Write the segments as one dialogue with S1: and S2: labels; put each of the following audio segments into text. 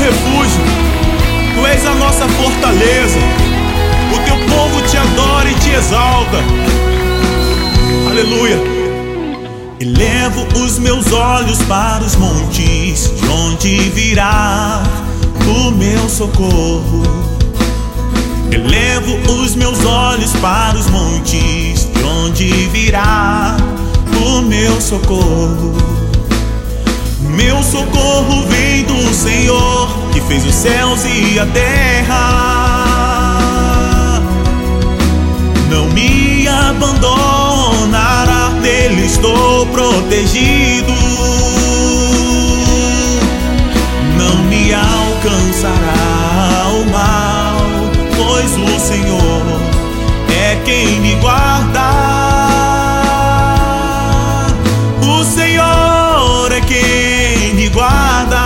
S1: refúgio, Tu és a nossa fortaleza. O Teu povo Te adora e Te exalta. Aleluia.
S2: Elevo os meus olhos para os montes, de onde virá o meu socorro. Elevo os meus olhos para os montes, de onde virá o meu socorro. Meu socorro vem do Senhor, que fez os céus e a terra. Não me abandonará, nele estou protegido. Não me alcançará o mal, pois o Senhor é quem me guarda. O Senhor é quem me guarda.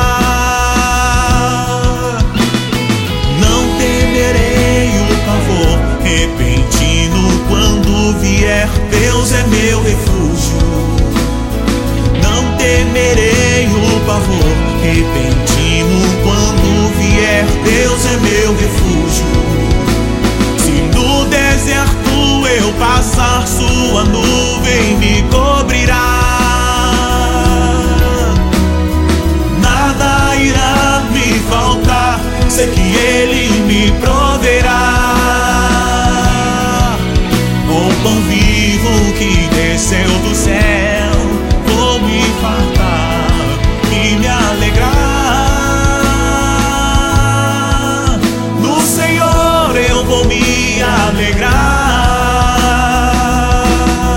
S2: Não temerei o pavor repentino quando vier, Deus é meu refúgio. Não temerei o pavor repentino quando vier, Deus é meu refúgio. Se no deserto eu passar, sua nuvem me cobrirá. Nada irá me faltar, sei que Ele me proverá. Com pão vivo que desceu do céu, vou me fartar e me alegrar. No Senhor eu vou me alegrar.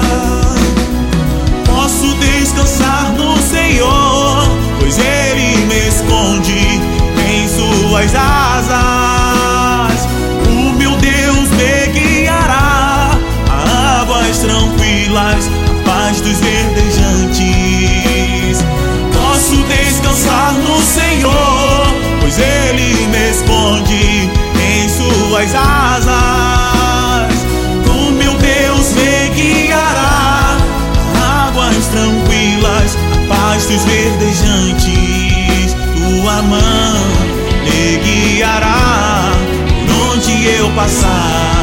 S2: Posso descansar no Senhor, pois Ele me esconde em suas asas. O meu Deus me guiará a águas tranquilas, a paz dos verdejantes. Posso descansar no Senhor, pois Ele me esconde em suas asas. O meu Deus me guiará a águas tranquilas, a paz dos verdejantes. Tua mão me guiará por onde eu passar.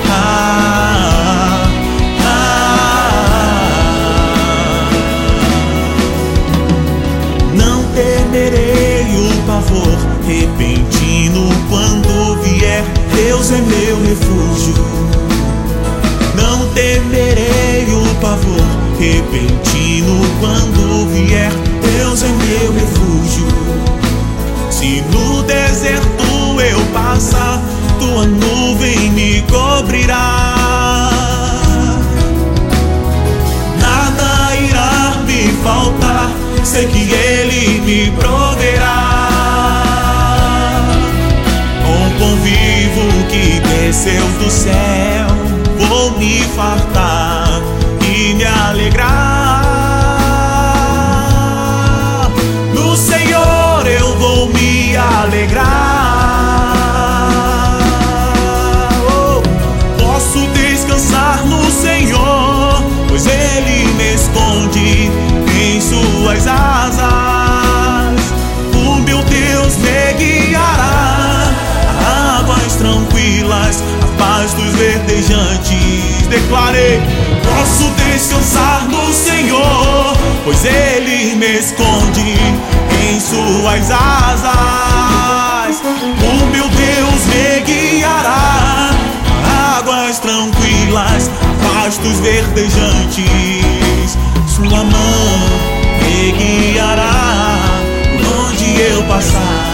S2: Não temerei o pavor repentino quando vier, Deus é meu refúgio. Não temerei o pavor repentino quando vier, Deus é meu refúgio. Se no deserto eu passar, tua nuvem me cobrirá. Nada irá me faltar, sei que Ele me proverá. Com pão vivo que desceu do céu, vou me fartar e me alegrar. No Senhor eu vou me alegrar. Oh, posso descansar no Senhor, pois Ele me esconde em suas asas. O meu Deus me guiará a águas tranquilas, a paz dos verdejantes. Declarei: posso descansar no Senhor, pois Ele me esconde em suas asas. O meu Deus me guiará a águas tranquilas, a paz dos verdejantes. Sua mão me guiará por onde eu passar.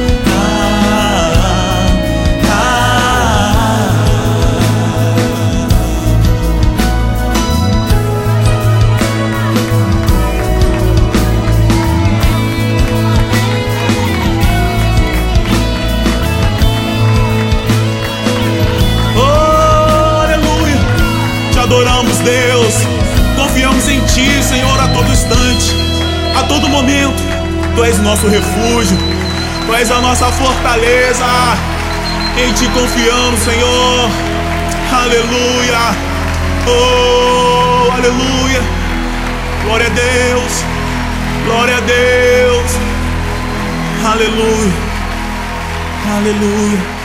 S1: Adoramos, Deus, confiamos em Ti, Senhor, a todo instante, a todo momento. Tu és nosso refúgio, Tu és a nossa fortaleza. Em Ti confiamos, Senhor. Aleluia. Oh, aleluia. Glória a Deus. Glória a Deus. Aleluia. Aleluia.